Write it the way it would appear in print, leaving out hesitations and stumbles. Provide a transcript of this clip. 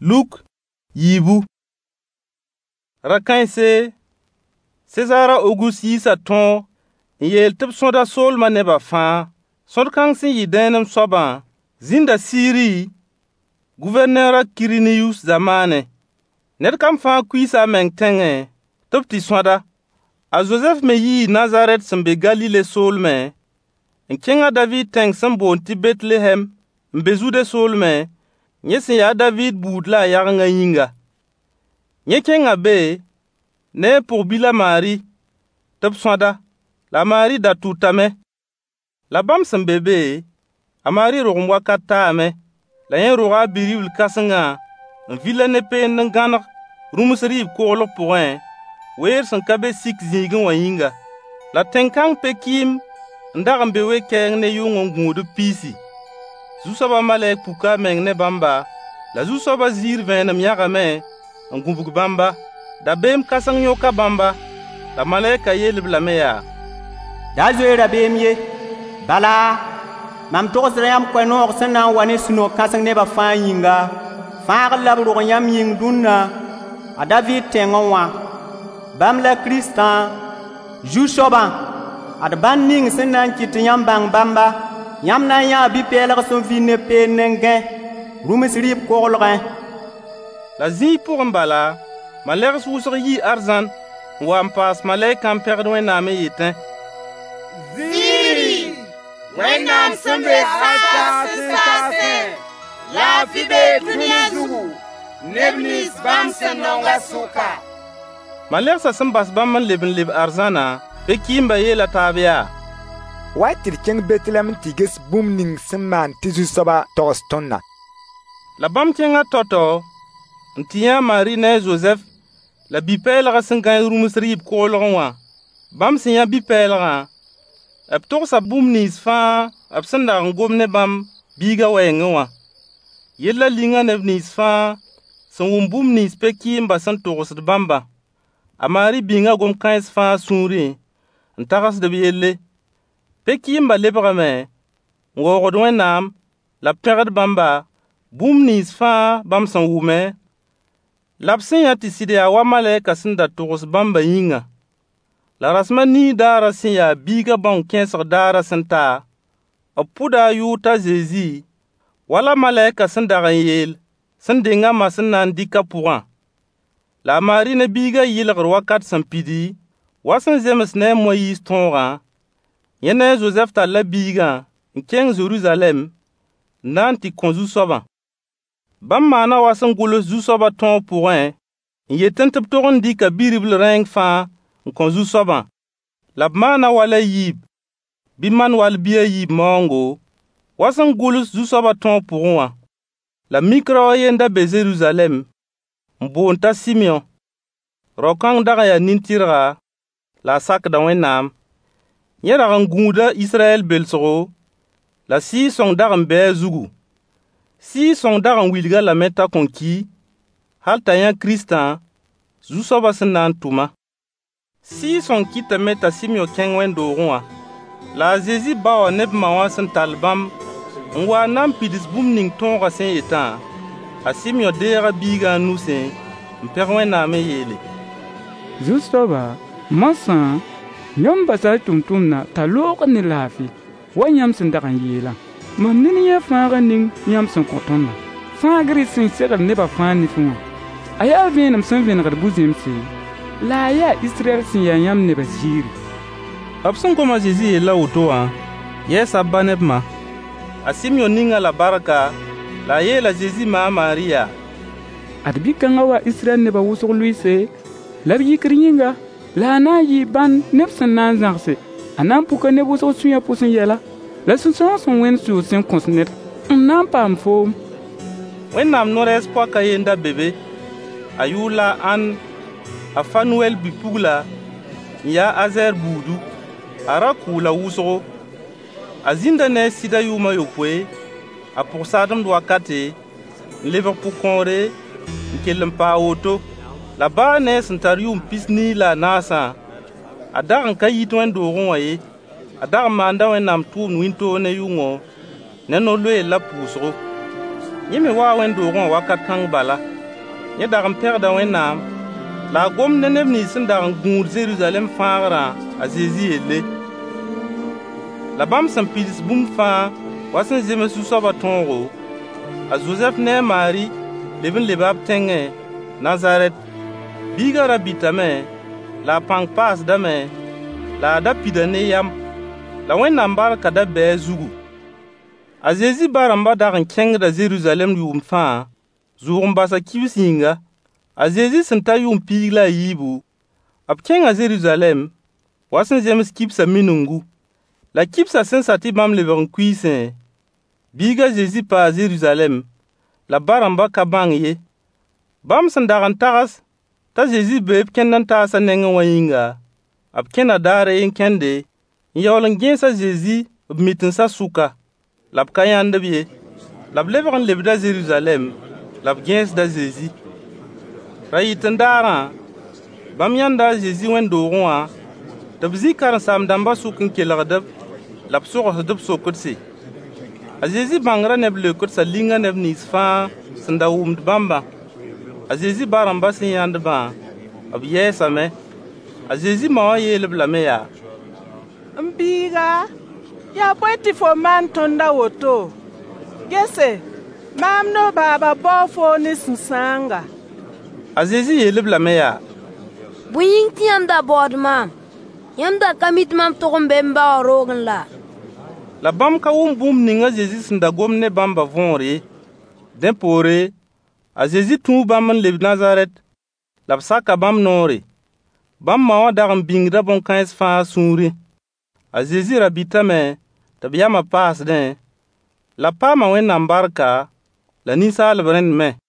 Luk yibu. Rakainse César Auguste yisa ton yel tib sõda soolma neba fãa. Sõd kãng sẽn yɩ dẽenem soabã zĩnda Siri gouverneur Quirinius zamaane. Ned kam fãa kuiisa a meng tẽngẽ tɩ b tɩ sõda. A Joseph me yii Nazaret sẽn be Galile soolmẽ n kẽng a David tẽng sẽn boond tɩ Betlehem n be Zude soolmẽ, yẽ sẽn yaa David buud la a yagengã yĩnga. Yẽ kẽnga be ne a pʋg-bila Mari tɩ b sõda, la Mari da tʋtame. La bãmb sẽn be be, a Mari rogem wakat taame, la yẽ roga a bi-ribl kãsengã n vila ne peend n gãneg rũms rɩɩb koglg pʋgẽ, weer sẽn ka be sik zĩigẽ wã yĩnga. La tẽn-kãng pe-kɩɩm n dag n be we-kɛɛng ne yʋng n gũud piisi. Zu-soabã malɛk puka a meng ne bãmba, la zu-soabã ziir vẽenem yãgame n gũbg bãmba. Dabeem kãseng yõka bãmba, la malɛkã yeel-b lame yaa: Da zoe rabeem ye, bala, mam togsda yãmb koɛ-noog sẽn na n wa ne sũ-no kãseng nebã fãa yĩnga, fãagl la b rog yãmb yĩng dũnna, a David tẽngẽ wã. Bãmb la Kiristã, Zu-soabã, ad bãn ning sẽn na n kɩt tɩ yãmb bãng bãmba. Yãmb na n yãa bi-pɛɛlg sẽn vɩ ne peend n gẽ, rũms rɩɩb koglgẽ. La zĩig pʋgẽ bala, malɛgs wʋsg yii arzãn n wa n paas malɛkã n pẽgd Wẽnnaam n yetẽ: Ziiri, Wẽnnaam sẽn be saasẽ, laafɩ bee dũniyã zugu, neb nins bãmb sẽn nonga sʋka. Malɛgsã sẽn bas bãmb n leb arzãna, pe-kɩɩmba yeela taab yaa: wa tɩ d kẽng Betlehem n tɩ ges bũmb ning sẽn maan tɩ Zu-soabã togs tõndã. La bãmb kẽngã tao-tao n tɩ yã Mari ne a Zozɛf la bi-pɛɛlgã sẽn gãe rũms rɩɩb koglgẽ wã. Bãmb sẽn yã bi-pɛɛlgã, b togsa bũmb nins fãa b sẽn dag n gom ne bãmb biigã wɛɛngẽ wã. Yella linga neb nins fãa sẽn wʋm bũmb nins pe-kɩɩmbã sẽn togsd bãmbã. A Mari bĩnga gom-kãens fãa sũurẽ n tagsd b yelle. Pe-kɩɩmbã lebgame n waoogd Wẽnnaam la b pẽgd bãmba bũmb nins fãa bãmb sẽn wʋme, la b sẽn yã tɩ sɩd yaa wa malɛkã sẽn da togs bãmba yĩnga. La rasmã nii daarã sẽn yaa biigã bãong-kẽesg daarã sẽn ta, b pʋda a yʋʋr t'a Zezi, wala malɛkã sẽn dag n yeel sẽn dengã ma sẽn na n dɩka pʋgã. La a Mari ne biigã yɩlgr wakat sẽn pidi, wa sẽn zems ne a Moyiis tõogã, yẽ ne a Zozɛf tall la biigã n kẽng Zeruzalɛm n na n tɩ kõ Zu-soabã. Bãmb maana wa sẽn gʋls Zu-soabã tõog pʋgẽ n yetẽ tɩ b tog n dɩka bi-ribl rẽeng fãa n kõ Zu-soabã. La b maana wala yiib, bɩ man wall bɩ a yiib maoongo, wa sẽn gʋls Zu-soabã tõog pʋgẽ wã. La mikra wa yenda be Zeruzalɛm n boond t'a Simeõ. Rao-kãng dag n yaa nin-tɩrga la a sakda Wẽnnaam. Yẽ dag n gũuda Israyɛl belsgo, la Sɩɩg-sõng dag n bɩ a zugu. Sɩɩg-sõng dag n wilga lame t'a kõn ki, hal t'a yã Kiristã, Zu-soabã sẽn na n tʋma. Sɩɩg-sõng kɩtame t'a Simeõ kẽng wẽn-doogẽ wã, la a Zezi ba wã ne b ma wã sẽn tall bãmb n wa n na n pids bũmb ning tõogã sẽn yetã, a Simeõ deega biigã a nusẽ n pẽg Wẽnnaam n yeele: Zu-soaba, masã, yãmb basa tʋmtʋmdã t'a loogd ne laafɩ wa yãmb sẽn dag n yeelã. Mam nin yẽ fãagã ning yãmb sẽn kõ tõndã. Fãagr sẽn segd nebã fãa nif wã, a yaa vẽenem sẽn vẽnegd bu-zẽmse, la a yaa Israyɛl sẽn yaa yãmb nebã ziiri. B sẽn gom a Zezi yeella woto wã, yɛɛsa ba ne b ma. A Simeõ ninga la barka, la a yeela Zezi ma a Mari yaa: Ad bi-kãngã wa Israyɛl nebã wʋsg lʋɩɩse, la b yikr yĩnga, la a na n yɩ bãn neb sẽn na n zãgse. A na n puka neb wʋsg sũ-yã pʋsẽ yɛla, la sũ-sãoog sẽn Wẽnd sʋʋs sẽn kõs ned n na n paam foom. Wẽnnaam no-rɛɛs poakã yenda bebe, a yʋʋr la a Ãn, a Fanuɛl bi-pugla n yaa Azɛr buudu, a ra kʋʋla wʋsgo. A zĩnda ne a sɩda yʋʋmã yopoe, a pʋg-saademd wakate, n lebg pʋ-kõore, n kell n paa woto. La baa ne sẽn tar yʋʋm pis nii la a naasã, a dag n ka yit wẽn-doogẽ wã ye, a dag n maanda Wẽnnaam tʋʋmd wĩntoog ne yʋngo, ne no-loeel la pʋʋsgo. Yẽ me waa wẽn-doogẽ wã wakat kãng bala. yẽ dag n pɛgda Wẽnnaam, la a gom ne neb nins sẽn dag n gũud Zeruzalɛm fãagrã a Zezi yelle. La bãmb sẽn pids bũmb fãa wa sẽn zems Zu-soabã tõogo, a Zozɛf ne a Maari leb n leba b tẽngẽ Nazarɛt. Biigã ra bitame, la a pãng paasdame, la a da pida ne yam, la Wẽnnaam barka da bɩ a zugu. A Zezi ba-rãmbã dag n kẽngda Zeruzalɛm yʋʋm fãa, zʋʋg n basa kibs yĩnga. A Zezi sẽn ta yʋʋm piig la a yiibu, b kẽnga Zeruzalɛm, wa sẽn zems kibsã minungu. La kibsã sẽn sa tɩ bãmb lebg n kuiisẽ, biiga Zezi paa Zeruzalɛm, la ba-rãmbã ka bãng ye. Bãmb sẽn dag n tags t'a Zezi bee b kẽnd n taasa nengẽ wã yĩnga, b kẽna daare n kẽnde, n yaool n gẽes a Zezi b mitensã sʋka, la b ka yãnd b ye. La b lebg n lebda Zeruzalɛm, la b gẽesda Zezi. Ra yɩt-n-daarã, bãmb yãnda a Zezi wẽn-doogẽ wã, tɩ b zĩ karen-saam-dãmbã sʋk n kelgd-b, la b sogsd b sokdse. A Zezi bãngra neb leokdsã linga neb nins fãa sẽn da wʋmd bãmbã. A Zezi ba-rãmbã sẽn yãndbã, b yɛɛsame. A Zezi ma wã yeel-b lame yaa: M biiga, yaa bõe tɩ fo maan tõnd a woto? Gese, maam ne baaba bao foo ne sũ-sãanga. A Zezi yeel-b lame yaa: bõe yĩng tɩ yãmb da baood maam? Yãmb da ka mi tɩ mam tog n be n bao roogẽ la? La bãmb ka wʋm bũmb ning a Zezi sẽn da gom ne bãmbã võor ye. Dẽ poore, a Zezi tũu bãmb n leb Nazarɛt, la b saka bãmb noore. Bãmb ma wã dag n bĩngda bõn-kãens fãa sũurẽ. A Zezi ra bitame tɩ b yamã paasdẽ, la b paama Wẽnnaam barka, la ninsaalb rẽnd me.